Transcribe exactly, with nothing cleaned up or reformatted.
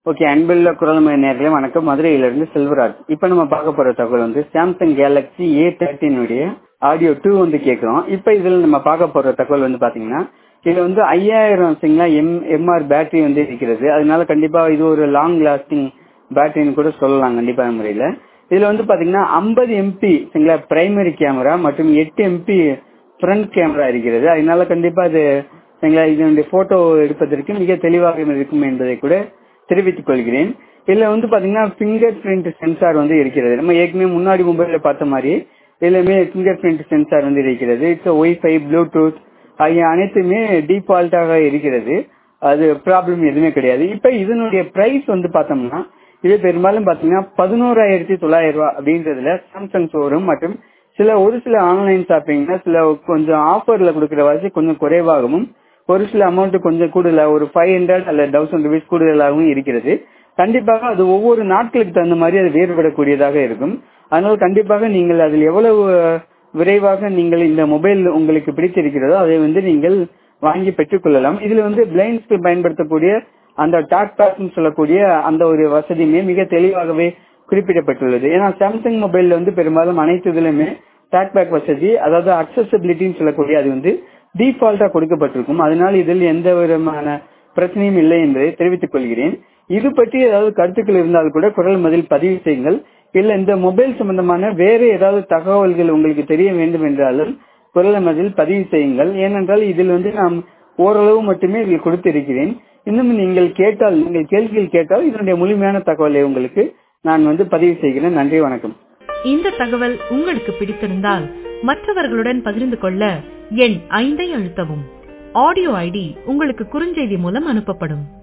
Okay, அன்புள்ள குரல்மொழி நேயர்களே வணக்கம். மதுரையிலிருந்து செல்வராஜ். இப்ப நம்ம பார்க்க போற தகவல் வந்து சாம்சங் கேலக்ஸி ஏ தேர்ட்டின் உடைய ஆடியோ டூ வந்து கேட்கிறோம். இப்ப இதுல நம்ம பார்க்க போற தகவல் வந்து பாத்தீங்கன்னா, இதுல வந்து ஐயாயிரம் எம் எம்ஆர் பேட்டரி வந்து இருக்கிறது. அதனால கண்டிப்பா இது ஒரு லாங் லாஸ்டிங் பேட்டரின்னு கூட சொல்லலாம் கண்டிப்பா முறையில. இதுல வந்து பாத்தீங்கன்னா ஐம்பது எம்பி பிரைமரி கேமரா மற்றும் எட்டு எம்பி ஃப்ரண்ட் கேமரா இருக்கிறது. அதனால கண்டிப்பா அது இதனுடைய போட்டோ எடுப்பதற்கு மிக தெளிவாக இருக்கும் என்பதை கூட தெரிவித்துக் கொள்கிறேன். இதுல வந்து பாத்தீங்கன்னா பிங்கர் பிரிண்ட் சென்சார் வந்து இருக்கிறது. நம்ம ஏற்கனவே முன்னாடி மொபைல்ல பார்த்த மாதிரி இதுலயுமே பிங்கர் பிரிண்ட் சென்சார் வந்து இருக்கிறது. இட்ஸ் ஒய்ஃபை, ப்ளூடூத் ஆகிய அனைத்துமே டிஃபால்ட்டாக இருக்கிறது. அது ப்ராப்ளம் எதுவுமே கிடையாது. இப்ப இதனுடைய பிரைஸ் வந்து பார்த்தோம்னா இது பெரும்பாலும் பாத்தீங்கன்னா பதினோராயிரத்தி தொள்ளாயிரம் ரூபாய் அப்படின்றதுல சாம்சங் ஷோரூம் மற்றும் சில ஒரு சில ஆன்லைன் ஷாப்பிங்ல சில கொஞ்சம் ஆஃபர்ல கொடுக்கிற வச்சு கொஞ்சம் குறைவாகவும் ஒரு சில அமௌண்ட் கொஞ்சம் கூடுதலா ஒரு ஃபைவ் ஹண்ட்ரட் அல்ல தௌசண்ட் ருபீஸ் கூடுதலாகவும் இருக்கிறது. கண்டிப்பாக அது ஒவ்வொரு நாட்களுக்கு தகுந்த மாதிரி அது வேறுபடக்கூடியதாக இருக்கும். அதனால கண்டிப்பாக நீங்கள் அதில் எவ்வளவு விரைவாக நீங்கள் இந்த மொபைல் உங்களுக்கு பிடித்திருக்கிறதோ அதை வந்து நீங்கள் வாங்கி பெற்றுக் கொள்ளலாம். இதுல வந்து பிளைண்ட்ஸ்க்கு பயன்படுத்தக்கூடிய அந்த டாக் பேக் சொல்லக்கூடிய அந்த ஒரு வசதியுமே மிக தெளிவாகவே குறிப்பிடப்பட்டுள்ளது. ஏன்னா சாம்சங் மொபைல்ல வந்து பெரும்பாலும் அனைத்து இதுலயுமே டாக் பேக் வசதி, அதாவது அக்சசபிலிட்டின்னு சொல்லக்கூடிய அது வந்து டிஃபால்ட்டா கொடுக்கப்பட்டிருக்கும். அதனால இதில் எந்த விதமான பிரச்சனையும் இல்லை என்பதை தெரிவித்துக் கொள்கிறேன். இது பற்றி ஏதாவது கருத்துக்கள் இருந்தால் கூட குரல் மதில் பதிவு செய்யுங்கள். இல்ல இந்த மொபைல் சம்பந்தமான வேற ஏதாவது தகவல்கள் உங்களுக்கு தெரிய வேண்டும் என்றாலும் குரல் மதில் பதிவு செய்யுங்கள். ஏனென்றால் இதில் வந்து நாம் ஓரளவு மட்டுமே இதில் கொடுத்திருக்கிறேன். இன்னும் நீங்கள் கேட்டால் நீங்கள் கேள்விகள் கேட்டால் இதனுடைய முழுமையான தகவலை உங்களுக்கு நான் வந்து பதிவு செய்கிறேன். நன்றி, வணக்கம். இந்த தகவல் உங்களுக்கு பிடித்திருந்தால் மற்றவர்களுடன் பகிர்ந்து கொள்ள எண் ஐந்தை அழுத்தவும். ஆடியோ ஐடி உங்களுக்கு குறுஞ்செய்தி மூலம் அனுப்பப்படும்.